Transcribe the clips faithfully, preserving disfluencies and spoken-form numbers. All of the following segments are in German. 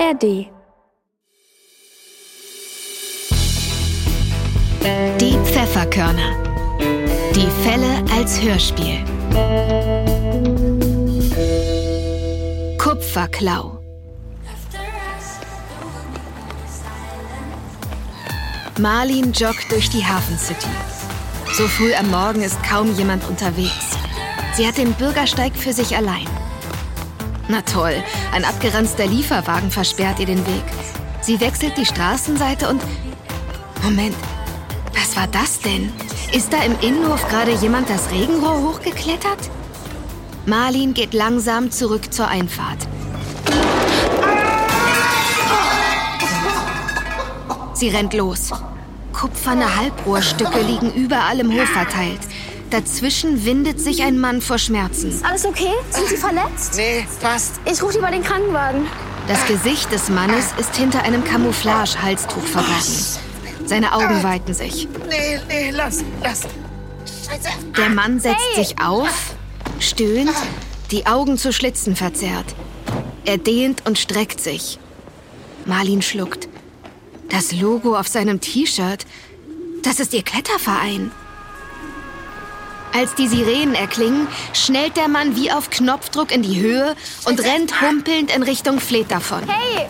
R D. Die Pfefferkörner. Die Fälle als Hörspiel. Kupferklau. Marlin joggt durch die Hafencity. So früh am Morgen ist kaum jemand unterwegs. Sie hat den Bürgersteig für sich allein. Na toll, ein abgeranzter Lieferwagen versperrt ihr den Weg. Sie wechselt die Straßenseite und... Moment, was war das denn? Ist da im Innenhof gerade jemand das Regenrohr hochgeklettert? Marlin geht langsam zurück zur Einfahrt. Sie rennt los. Kupferne Halbrohrstücke liegen überall im Hof verteilt. Dazwischen windet sich ein Mann vor Schmerzen. Ist alles okay? Sind Sie verletzt? Nee, passt. Ich rufe lieber den Krankenwagen. Das Gesicht des Mannes ist hinter einem Camouflage-Halstuch verborgen. Seine Augen weiten sich. Nee, nee, lass, lass. Scheiße. Der Mann setzt Hey. sich auf, stöhnt, die Augen zu Schlitzen verzerrt. Er dehnt und streckt sich. Marlin schluckt. Das Logo auf seinem T-Shirt, das ist ihr Kletterverein. Als die Sirenen erklingen, schnellt der Mann wie auf Knopfdruck in die Höhe und rennt humpelnd in Richtung Fleet davon. Hey!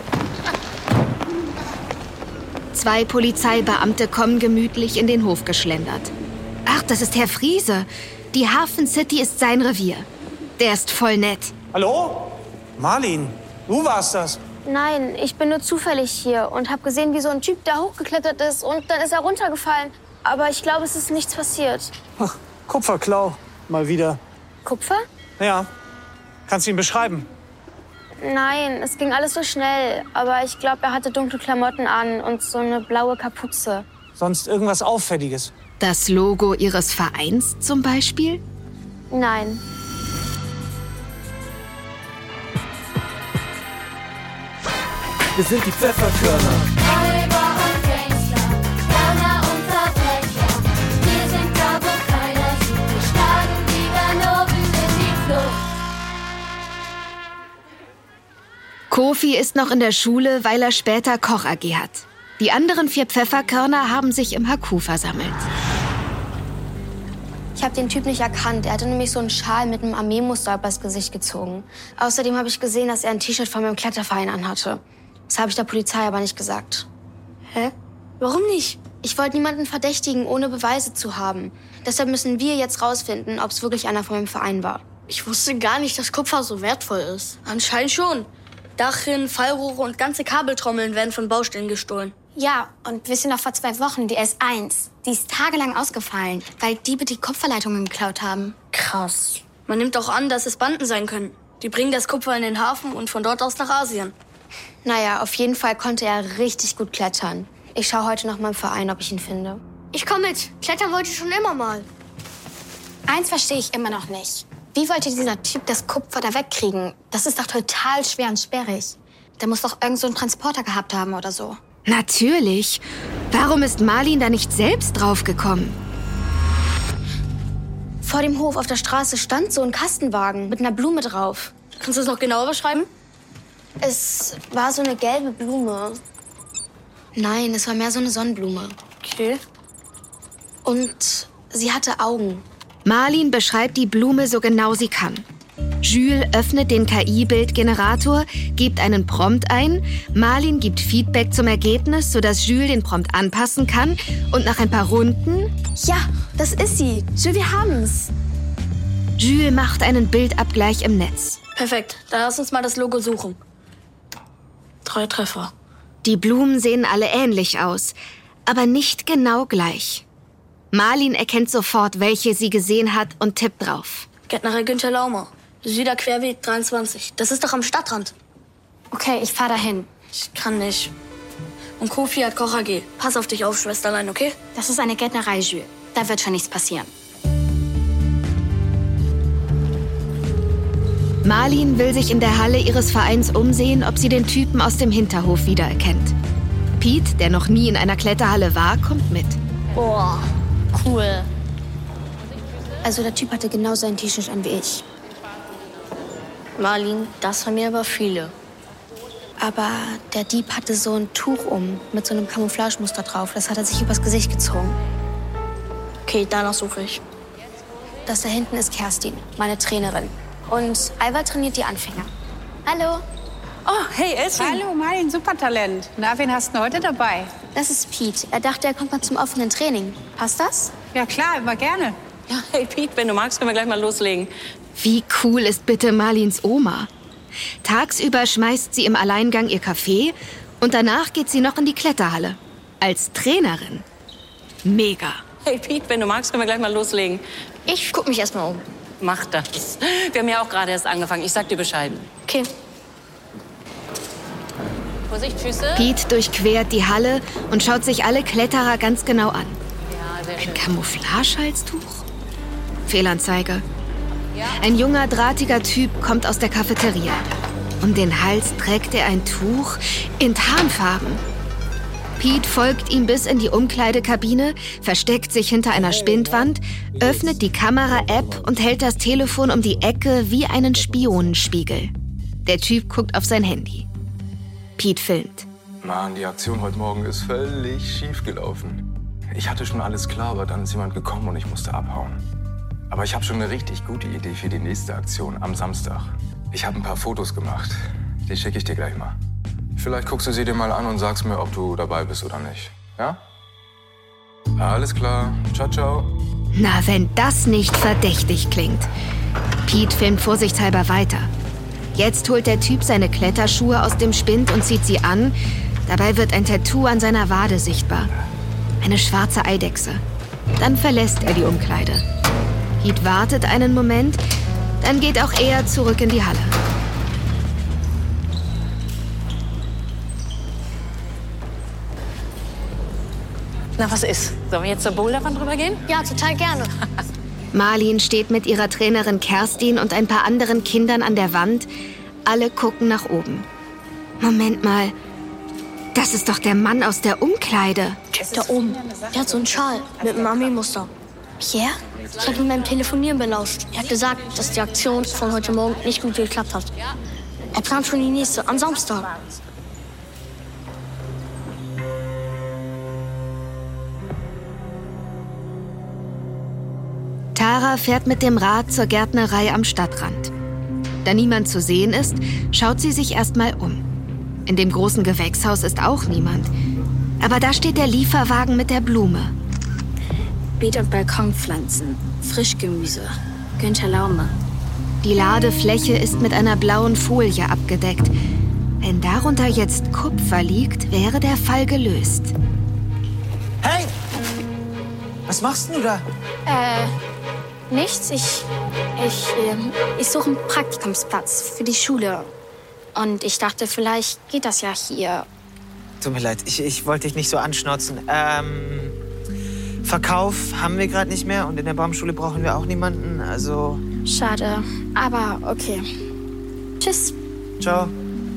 Zwei Polizeibeamte kommen gemütlich in den Hof geschlendert. Ach, das ist Herr Friese. Die Hafencity ist sein Revier. Der ist voll nett. Hallo? Marlin, du warst das. Nein, ich bin nur zufällig hier und habe gesehen, wie so ein Typ da hochgeklettert ist und dann ist er runtergefallen. Aber ich glaube, es ist nichts passiert. Ach, Kupferklau, mal wieder. Kupfer? Ja, kannst du ihn beschreiben? Nein, es ging alles so schnell. Aber ich glaube, er hatte dunkle Klamotten an und so eine blaue Kapuze. Sonst irgendwas Auffälliges? Das Logo ihres Vereins zum Beispiel? Nein. Wir sind die Pfefferkörner. Räuber und Gangster, Gauner und Verbrecher. Wir sind da, wo keiner sieht. Wir schlagen die Ganoven in die Flucht. Kofi ist noch in der Schule, weil er später Koch-A G hat. Die anderen vier Pfefferkörner haben sich im H Q versammelt. Ich habe den Typ nicht erkannt. Er hatte nämlich so einen Schal mit einem Armeemuster übers Gesicht gezogen. Außerdem habe ich gesehen, dass er ein T-Shirt von meinem Kletterverein anhatte. Das habe ich der Polizei aber nicht gesagt. Hä? Warum nicht? Ich wollte niemanden verdächtigen, ohne Beweise zu haben. Deshalb müssen wir jetzt rausfinden, ob es wirklich einer von meinem Verein war. Ich wusste gar nicht, dass Kupfer so wertvoll ist. Anscheinend schon. Dachrinnen, Fallrohre und ganze Kabeltrommeln werden von Baustellen gestohlen. Ja, und wisst ihr noch vor zwei Wochen, die S eins, die ist tagelang ausgefallen, weil Diebe die Kupferleitungen geklaut haben. Krass. Man nimmt auch an, dass es Banden sein können. Die bringen das Kupfer in den Hafen und von dort aus nach Asien. Naja, auf jeden Fall konnte er richtig gut klettern. Ich schaue heute nach meinem Verein, ob ich ihn finde. Ich komm mit. Klettern wollte ich schon immer mal. Eins verstehe ich immer noch nicht. Wie wollte dieser Typ das Kupfer da wegkriegen? Das ist doch total schwer und sperrig. Der muss doch irgend so einen Transporter gehabt haben oder so. Natürlich. Warum ist Marlin da nicht selbst draufgekommen? Vor dem Hof auf der Straße stand so ein Kastenwagen mit einer Blume drauf. Kannst du es noch genauer beschreiben? Es war so eine gelbe Blume. Nein, es war mehr so eine Sonnenblume. Okay. Und sie hatte Augen. Marlin beschreibt die Blume so genau sie kann. Jules öffnet den K I-Bildgenerator, gibt einen Prompt ein, Marlin gibt Feedback zum Ergebnis, sodass Jules den Prompt anpassen kann und nach ein paar Runden... Ja, das ist sie. Jules, wir haben's. Jules macht einen Bildabgleich im Netz. Perfekt. Dann lass uns mal das Logo suchen. Drei Treffer. Die Blumen sehen alle ähnlich aus, aber nicht genau gleich. Marlin erkennt sofort, welche sie gesehen hat und tippt drauf. Gärtnerei Günther Laumer. Süderquerweg dreiundzwanzig. Das ist doch am Stadtrand. Okay, ich fahr dahin. Ich kann nicht. Und Kofi hat Koch-A G. Pass auf dich auf, Schwesterlein, okay? Das ist eine Gärtnerei, Jules. Da wird schon nichts passieren. Marlin will sich in der Halle ihres Vereins umsehen, ob sie den Typen aus dem Hinterhof wiedererkennt. Pete, der noch nie in einer Kletterhalle war, kommt mit. Boah, cool. Also der Typ hatte genau sein T-Shirt an wie ich. Marlin, das haben mir aber viele. Aber der Dieb hatte so ein Tuch um, mit so einem Camouflagemuster drauf. Das hat er sich übers Gesicht gezogen. Okay, danach suche ich. Das da hinten ist Kerstin, meine Trainerin. Und Alva trainiert die Anfänger. Hallo. Oh, hey, Elsie. Hallo, Marlin, Supertalent. Na, wen hast du heute dabei? Das ist Pete. Er dachte, er kommt mal zum offenen Training. Passt das? Ja, klar, immer gerne. Ja, hey, Pete, wenn du magst, können wir gleich mal loslegen. Wie cool ist bitte Marlins Oma? Tagsüber schmeißt sie im Alleingang ihr Kaffee und danach geht sie noch in die Kletterhalle. Als Trainerin. Mega. Hey, Pete, wenn du magst, können wir gleich mal loslegen. Ich guck mich erstmal um. Mach das. Wir haben ja auch gerade erst angefangen. Ich sag dir Bescheid. Okay. Vorsicht, Füße. Pete durchquert die Halle und schaut sich alle Kletterer ganz genau an. Ja, sehr schön. Ein Camouflagehalstuch? Fehlanzeige. Ein junger, drahtiger Typ kommt aus der Cafeteria. Um den Hals trägt er ein Tuch in Tarnfarben. Pete folgt ihm bis in die Umkleidekabine, versteckt sich hinter einer Spindwand, öffnet die Kamera-App und hält das Telefon um die Ecke wie einen Spionenspiegel. Der Typ guckt auf sein Handy. Pete filmt. Mann, die Aktion heute Morgen ist völlig schief gelaufen. Ich hatte schon alles klar, aber dann ist jemand gekommen und ich musste abhauen. Aber ich habe schon eine richtig gute Idee für die nächste Aktion am Samstag. Ich habe ein paar Fotos gemacht. Die schicke ich dir gleich mal. Vielleicht guckst du sie dir mal an und sagst mir, ob du dabei bist oder nicht. Ja? Alles klar. Ciao, ciao. Na, wenn das nicht verdächtig klingt. Pete filmt vorsichtshalber weiter. Jetzt holt der Typ seine Kletterschuhe aus dem Spind und zieht sie an. Dabei wird ein Tattoo an seiner Wade sichtbar. Eine schwarze Eidechse. Dann verlässt er die Umkleide. Pete wartet einen Moment, dann geht auch er zurück in die Halle. Na, was ist? Sollen wir jetzt zur Boulderwand drüber gehen? Ja, total gerne. Marlin steht mit ihrer Trainerin Kerstin und ein paar anderen Kindern an der Wand. Alle gucken nach oben. Moment mal, das ist doch der Mann aus der Umkleide. Da oben. Der hat so einen Schal mit einem Armeemuster. Pierre? Ich habe ihn beim Telefonieren belauscht. Er hat gesagt, dass die Aktion von heute Morgen nicht gut geklappt hat. Er plant schon die nächste am Samstag. Tara fährt mit dem Rad zur Gärtnerei am Stadtrand. Da niemand zu sehen ist, schaut sie sich erst mal um. In dem großen Gewächshaus ist auch niemand. Aber da steht der Lieferwagen mit der Blume. Beet- und Balkonpflanzen, Frischgemüse, Günther Laume. Die Ladefläche ist mit einer blauen Folie abgedeckt. Wenn darunter jetzt Kupfer liegt, wäre der Fall gelöst. Hey! Was machst du da? Äh, nichts. Ich, ich, ähm, ich suche einen Praktikumsplatz für die Schule. Und ich dachte, vielleicht geht das ja hier. Tut mir leid, ich, ich wollte dich nicht so anschnauzen. Ähm, Verkauf haben wir gerade nicht mehr und in der Baumschule brauchen wir auch niemanden, also... Schade, aber okay. Tschüss. Ciao.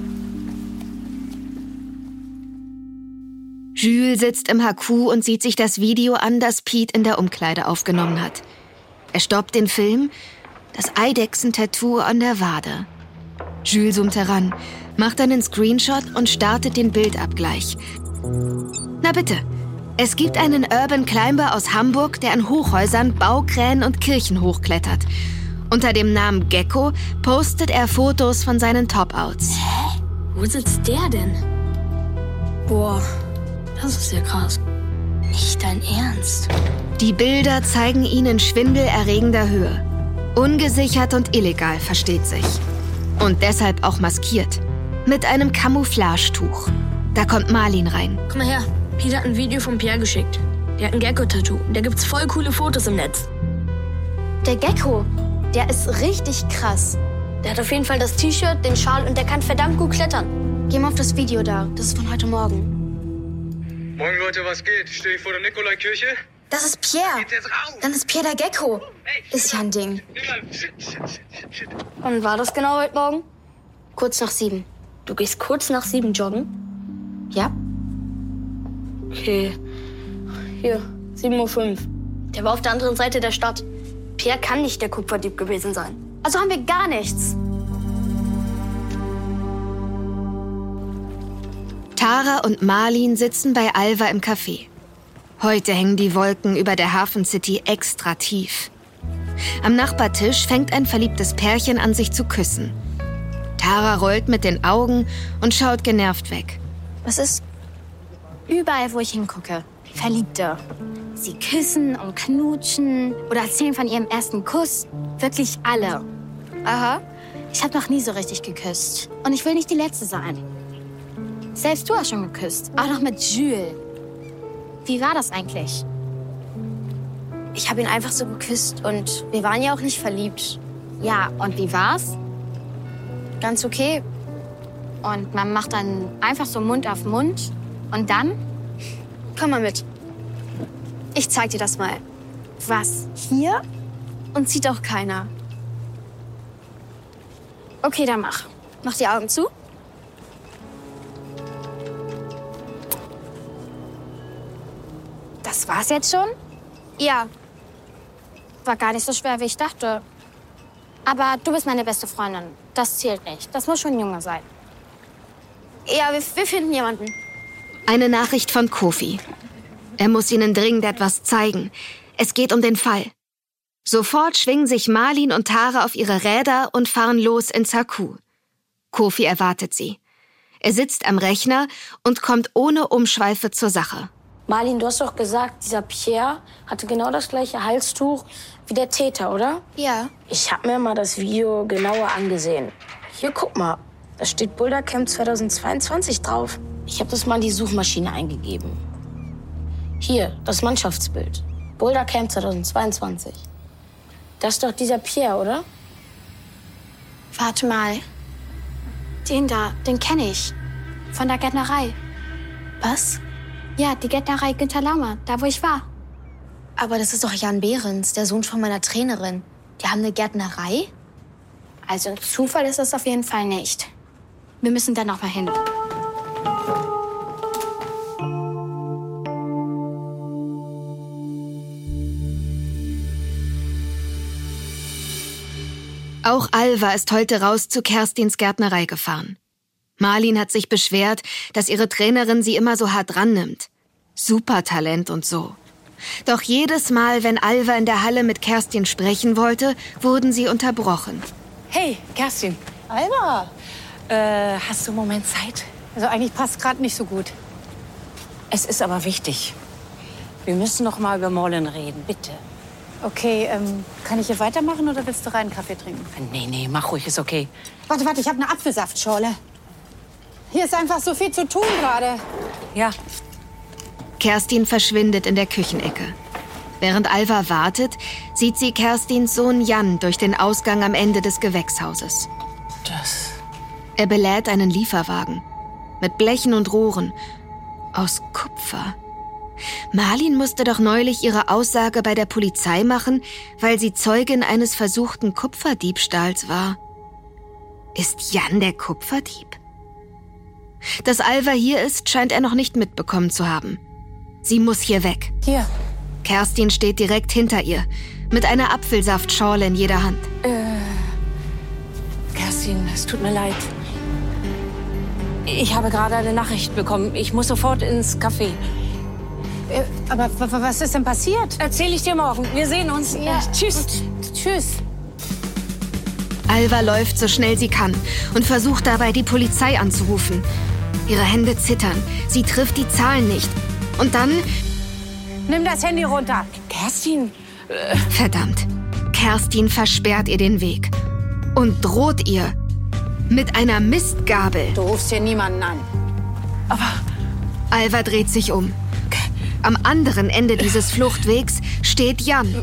Jules sitzt im H Q und sieht sich das Video an, das Pete in der Umkleide aufgenommen hat. Er stoppt den Film, das Eidechsen-Tattoo an der Wade. Jules zoomt heran, macht einen Screenshot und startet den Bildabgleich. Na bitte, es gibt einen Urban Climber aus Hamburg, der an Hochhäusern, Baukränen und Kirchen hochklettert. Unter dem Namen Gecko postet er Fotos von seinen Top-Outs. Hä? Wo sitzt der denn? Boah, das ist ja krass. Nicht dein Ernst. Die Bilder zeigen ihn in schwindelerregender Höhe. Ungesichert und illegal, versteht sich. Und deshalb auch maskiert. Mit einem Camouflagetuch. Da kommt Marlin rein. Komm mal her. Peter hat ein Video von Pierre geschickt. Der hat ein Gecko-Tattoo. Da gibt's voll coole Fotos im Netz. Der Gecko, der ist richtig krass. Der hat auf jeden Fall das T-Shirt, den Schal und der kann verdammt gut klettern. Geh mal auf das Video da. Das ist von heute Morgen. Moin Leute, was geht? Stehe ich vor der Nikolaikirche? Das ist Pierre. Dann ist Pierre der Gecko. Ist ja ein Ding. Wann war das genau heute Morgen? Kurz nach sieben. Du gehst kurz nach sieben joggen? Ja. Okay. Hier, sieben Uhr fünf. Der war auf der anderen Seite der Stadt. Pierre kann nicht der Kupferdieb gewesen sein. Also haben wir gar nichts. Tara und Marlin sitzen bei Alva im Café. Heute hängen die Wolken über der Hafen City extra tief. Am Nachbartisch fängt ein verliebtes Pärchen an, sich zu küssen. Tara rollt mit den Augen und schaut genervt weg. Was ist? Überall, wo ich hingucke, Verliebte. Sie küssen und knutschen oder erzählen von ihrem ersten Kuss. Wirklich alle. Aha. Ich habe noch nie so richtig geküsst. Und ich will nicht die Letzte sein. Selbst du hast schon geküsst. Auch noch mit Jules. Wie war das eigentlich? Ich habe ihn einfach so geküsst und wir waren ja auch nicht verliebt. Ja, und wie war's? Ganz okay. Und man macht dann einfach so Mund auf Mund. Und dann? Komm mal mit. Ich zeig dir das mal. Was? Hier? Und sieht auch keiner. Okay, dann mach. Mach die Augen zu. Das war's jetzt schon? Ja. War gar nicht so schwer, wie ich dachte. Aber du bist meine beste Freundin. Das zählt nicht. Das muss schon ein Junge sein. Ja, wir, wir finden jemanden. Eine Nachricht von Kofi. Er muss ihnen dringend etwas zeigen. Es geht um den Fall. Sofort schwingen sich Marlin und Tara auf ihre Räder und fahren los in Haku. Kofi erwartet sie. Er sitzt am Rechner und kommt ohne Umschweife zur Sache. Marlin, du hast doch gesagt, dieser Pierre hatte genau das gleiche Halstuch wie der Täter, oder? Ja. Ich habe mir mal das Video genauer angesehen. Hier, guck mal. Da steht Boulder Camp zweitausendzweiundzwanzig drauf. Ich habe das mal in die Suchmaschine eingegeben. Hier, das Mannschaftsbild. Boulder Camp zweitausendzweiundzwanzig. Das ist doch dieser Pierre, oder? Warte mal. Den da, den kenne ich. Von der Gärtnerei. Was? Ja, die Gärtnerei Günter Laumer, da wo ich war. Aber das ist doch Jan Behrens, der Sohn von meiner Trainerin. Die haben eine Gärtnerei? Also ein Zufall ist das auf jeden Fall nicht. Wir müssen da noch mal hin. Auch Alva ist heute raus zu Kerstins Gärtnerei gefahren. Marlin hat sich beschwert, dass ihre Trainerin sie immer so hart rannimmt. Supertalent und so. Doch jedes Mal, wenn Alva in der Halle mit Kerstin sprechen wollte, wurden sie unterbrochen. Hey, Kerstin. Alva, Äh, hast du einen Moment Zeit? also eigentlich passt gerade nicht so gut. Es ist aber wichtig. Wir müssen noch mal über Marlin reden, bitte. Okay, ähm, kann ich hier weitermachen oder willst du rein Kaffee trinken? Nee, nee, mach ruhig, ist okay. Warte, warte, ich habe eine Apfelsaftschorle. Hier ist einfach so viel zu tun gerade. Ja. Kerstin verschwindet in der Küchenecke. Während Alva wartet, sieht sie Kerstins Sohn Jan durch den Ausgang am Ende des Gewächshauses. Das... Er belädt einen Lieferwagen. Mit Blechen und Rohren. Aus Kupfer. Marlin musste doch neulich ihre Aussage bei der Polizei machen, weil sie Zeugin eines versuchten Kupferdiebstahls war. Ist Jan der Kupferdieb? Dass Alva hier ist, scheint er noch nicht mitbekommen zu haben. Sie muss hier weg. Hier. Kerstin steht direkt hinter ihr, mit einer Apfelsaftschorle in jeder Hand. Äh, Kerstin, es tut mir leid. Ich habe gerade eine Nachricht bekommen. Ich muss sofort ins Café. Äh, aber was ist denn passiert? Erzähl ich dir morgen. Wir sehen uns. Ja. Äh, tschüss. Tschüss. Alva läuft so schnell sie kann und versucht dabei, die Polizei anzurufen. Ihre Hände zittern. Sie trifft die Zahlen nicht. Und dann... Nimm das Handy runter. Kerstin. Äh. Verdammt. Kerstin versperrt ihr den Weg. Und droht ihr mit einer Mistgabel. Du rufst hier niemanden an. Aber... Alva dreht sich um. Am anderen Ende dieses Fluchtwegs steht Jan.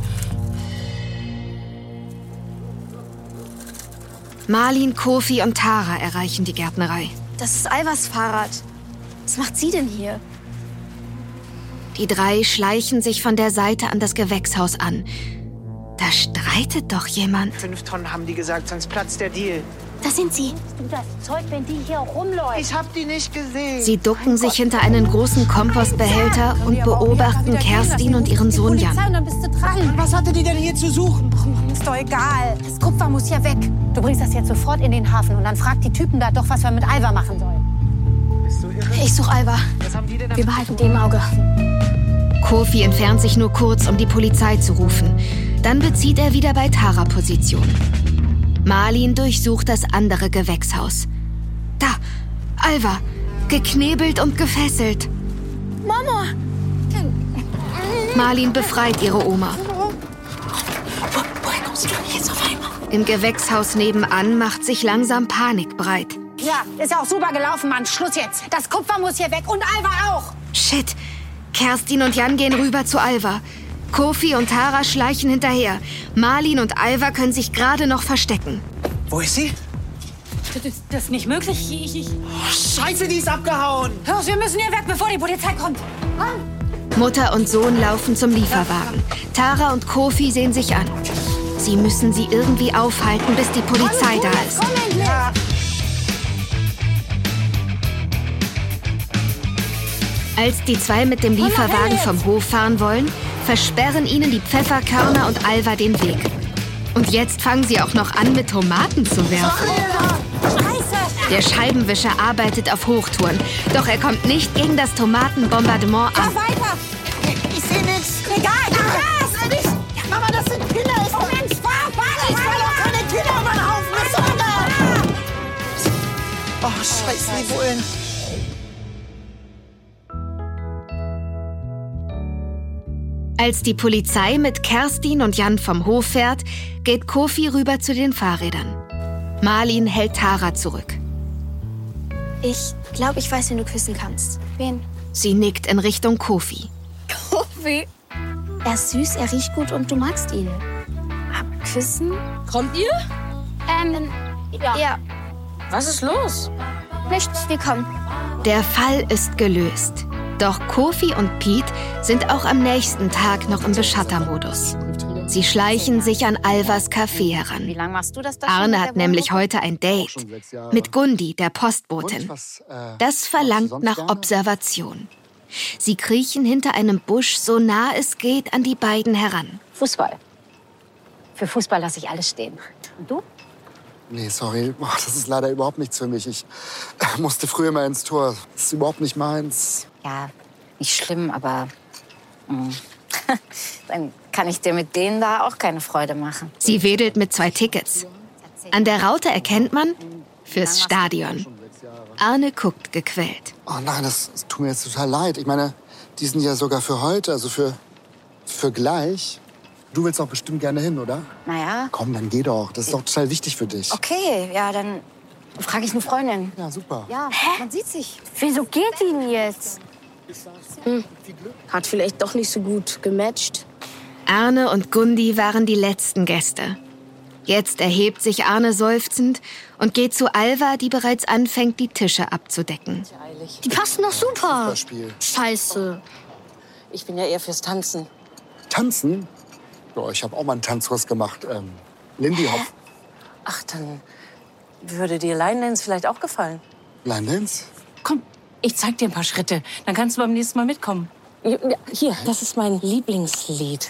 Marlin, Kofi und Tara erreichen die Gärtnerei. Das ist Alvas Fahrrad. Was macht sie denn hier? Die drei schleichen sich von der Seite an das Gewächshaus an. Da streitet doch jemand. Fünf Tonnen haben die gesagt, sonst platzt der Deal. Da sind sie. Du das Zeug, wenn die hier rumläuft. Ich hab die nicht gesehen. Sie ducken sich hinter einen großen Kompostbehälter und beobachten Kerstin und ihren Sohn Jan. Und dann bist du dran. Was hatte die denn hier zu suchen? Ist doch egal. Das Kupfer muss hier weg. Du bringst das jetzt sofort in den Hafen und dann fragt die Typen da doch, was wir mit Alva machen sollen. Ich suche Alva. Wir behalten die im Auge. Kofi entfernt sich nur kurz, um die Polizei zu rufen. Dann bezieht er wieder bei Tara Position. Marlin durchsucht das andere Gewächshaus. Da, Alva, geknebelt und gefesselt. Mama! Marlin befreit ihre Oma. Woher kommst du jetzt auf einmal? Im Gewächshaus nebenan macht sich langsam Panik breit. Ja, ist auch super gelaufen, Mann. Schluss jetzt. Das Kupfer muss hier weg und Alva auch. Shit. Kerstin und Jan gehen rüber zu Alva. Kofi und Tara schleichen hinterher. Marlin und Alva können sich gerade noch verstecken. Wo ist sie? Das ist, das ist nicht möglich. Ich, ich... Oh, Scheiße, die ist abgehauen. Los, wir müssen hier weg, bevor die Polizei kommt. Komm. Mutter und Sohn laufen zum Lieferwagen. Tara und Kofi sehen sich an. Sie müssen sie irgendwie aufhalten, bis die Polizei da ist. Komm endlich. Ja. Als die zwei mit dem Lieferwagen vom Hof fahren wollen, versperren ihnen die Pfefferkörner und Alva den Weg. Und jetzt fangen sie auch noch an, mit Tomaten zu werfen. Der Scheibenwischer arbeitet auf Hochtouren, doch er kommt nicht gegen das Tomatenbombardement an. Fahr weiter! Ich sehe nichts. Egal, ach, nicht. Mama, das sind Kinder. Moment, fahr, fahr, ich will doch keine Kinder über den Haufen. Was soll das? Oh, scheiße, die Bullen. Als die Polizei mit Kerstin und Jan vom Hof fährt, geht Kofi rüber zu den Fahrrädern. Marlin hält Tara zurück. Ich glaube, ich weiß, wen du küssen kannst. Wen? Sie nickt in Richtung Kofi. Kofi? Er ist süß, er riecht gut und du magst ihn. Aber küssen? Kommt ihr? Ähm, ja. ja. Was ist los? Nichts, wir kommen. Der Fall ist gelöst. Doch Kofi und Pete sind auch am nächsten Tag noch im Beschattermodus. Sie schleichen sich an Alvas Café heran. Wie lange machst du das da Arne hat nämlich heute ein Date mit Gundi, der Postbotin. Das verlangt nach Observation. Sie kriechen hinter einem Busch so nah es geht an die beiden heran. Fußball. Für Fußball lasse ich alles stehen. Und du? Nee, sorry, Boah, das ist leider überhaupt nichts für mich. Ich äh, musste früher mal ins Tor. Das ist überhaupt nicht meins. Ja, nicht schlimm, aber mh. dann kann ich dir mit denen da auch keine Freude machen. Sie wedelt mit zwei Tickets. An der Raute erkennt man fürs Stadion. Arne guckt gequält. Oh nein, das, das tut mir jetzt total leid. Ich meine, die sind ja sogar für heute, also für, für gleich. Du willst auch bestimmt gerne hin, oder? Naja. Komm, dann geh doch. Das ist doch total wichtig für dich. Okay, ja, dann frage ich eine Freundin. Ja, super. Ja, man sieht sich. Wieso geht die denn jetzt? Hm. Hat vielleicht doch nicht so gut gematcht. Arne und Gundi waren die letzten Gäste. Jetzt erhebt sich Arne seufzend und geht zu Alva, die bereits anfängt, die Tische abzudecken. Die passen doch super. Fußballspiel. Scheiße. Ich bin ja eher fürs Tanzen. Tanzen? Ja, ich habe auch mal einen Tanzkurs gemacht. Ähm, Lindy Hop. Ach, dann würde dir Line Dance vielleicht auch gefallen. Line Dance? Komm, ich zeig dir ein paar Schritte. Dann kannst du beim nächsten Mal mitkommen. Hier, das ist mein Lieblingslied.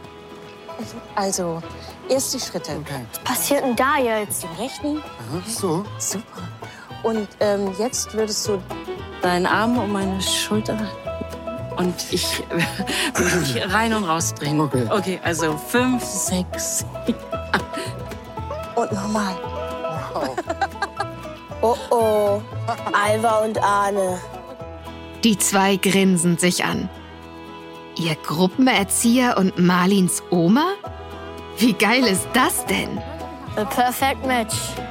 Also, erst die Schritte. Okay. Was passiert denn da jetzt? Den rechten. Aha, so. Super. Und ähm, jetzt würdest du deinen Arm um meine Schulter und ich würde dich rein und rausdrehen. Okay. Okay, also fünf, sechs, sieben, acht. Und nochmal. Wow. Oh oh, Alva und Arne. Die zwei grinsen sich an. Ihr Gruppenerzieher und Marlins Oma? Wie geil ist das denn? A perfect match.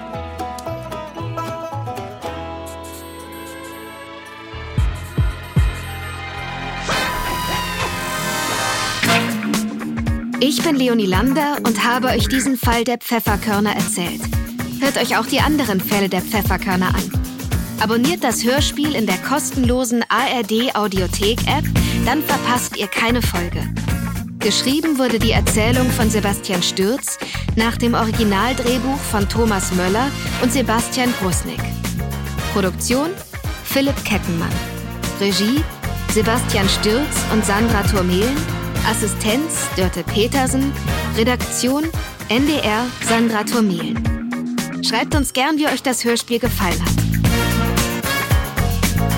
Ich bin Leonie Lander und habe euch diesen Fall der Pfefferkörner erzählt. Hört euch auch die anderen Fälle der Pfefferkörner an. Abonniert das Hörspiel in der kostenlosen A R D-Audiothek-App, dann verpasst ihr keine Folge. Geschrieben wurde die Erzählung von Sebastian Stürz nach dem Originaldrehbuch von Thomas Möller und Sebastian Brusnick. Produktion Philipp Keckenmann. Regie Sebastian Stürz und Sandra Turmelen. Assistenz Dörte Petersen. Redaktion N D R Sandra Turmelen. Schreibt uns gern, wie euch das Hörspiel gefallen hat.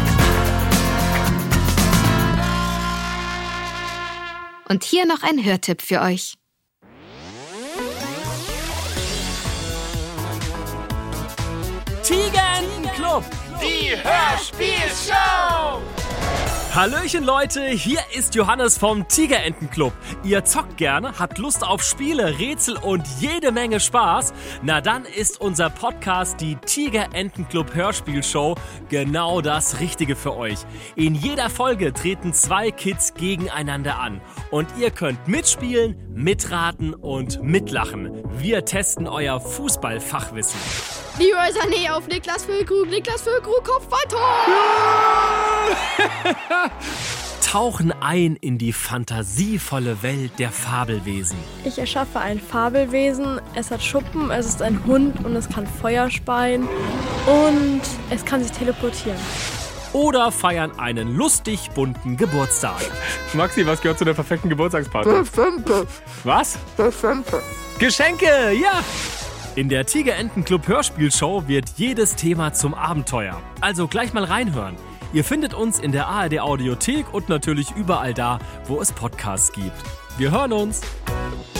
Und hier noch ein Hörtipp für euch. Tigerentenclub, die Hörspielshow! Hallöchen Leute, hier ist Johannes vom Tigerentenclub. Ihr zockt gerne, habt Lust auf Spiele, Rätsel und jede Menge Spaß? Na dann ist unser Podcast, die Tigerentenclub Hörspielshow, genau das Richtige für euch. In jeder Folge treten zwei Kids gegeneinander an. Und ihr könnt mitspielen, mitraten und mitlachen. Wir testen euer Fußballfachwissen. Leroy Sané auf Niklas Füllkrug, Niklas Füllkrug, Kopfballtor! Tauchen ein in die fantasievolle Welt der Fabelwesen. Ich erschaffe ein Fabelwesen, es hat Schuppen, es ist ein Hund und es kann Feuer speien und es kann sich teleportieren. Oder feiern einen lustig bunten Geburtstag. Maxi, was gehört zu der perfekten Geburtstagsparty? Geschenke. Was? Geschenke. Geschenke, ja! In der Tigerentenclub Hörspielshow wird jedes Thema zum Abenteuer. Also gleich mal reinhören. Ihr findet uns in der A R D Audiothek und natürlich überall da, wo es Podcasts gibt. Wir hören uns!